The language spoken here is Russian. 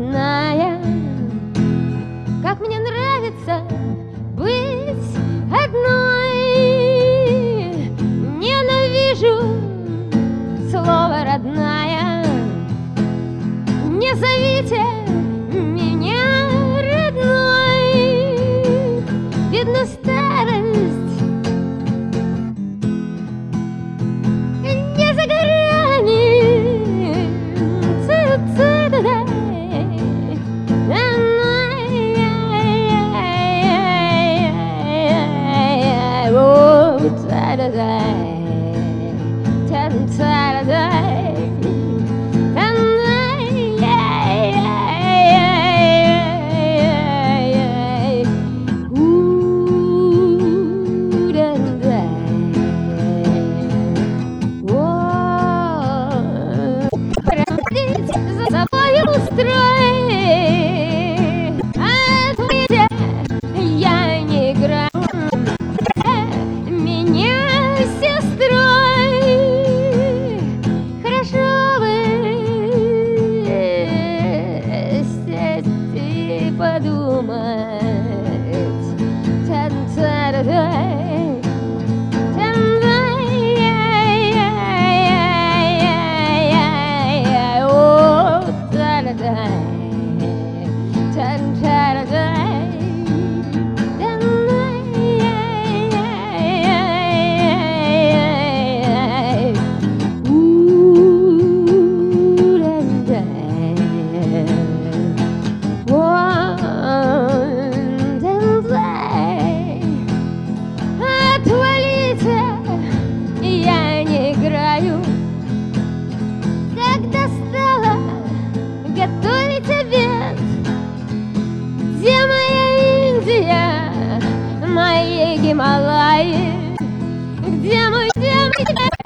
родная. Как мне нравится быть одной. Ненавижу слово родная. Не зовите меня родной. Видно, старость не за горами. За собой устрой, ответьте, я не играю меня сестрой. Хорошо бы сесть и подумать. Я не играю. Когда стала готовить обед, где моя Индия, мои Гималаи, где мой